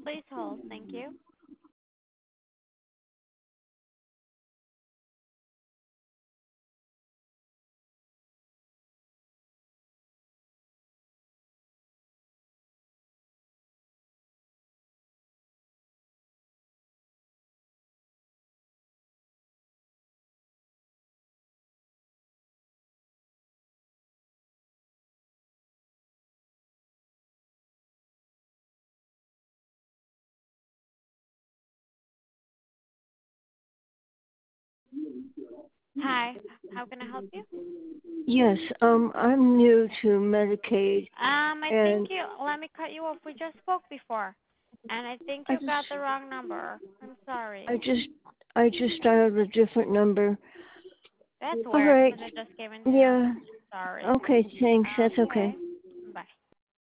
Please hold. Thank you. Hi, how can I help you? Yes, I'm new to Medicaid, I think and you, let me cut you off. We just spoke before, and I think I you just, got the wrong number. I'm sorry. I just, I just dialed a different number. That's All weird right. because I just came in here. Yeah. Sorry. Okay. Thanks. That's Okay. okay.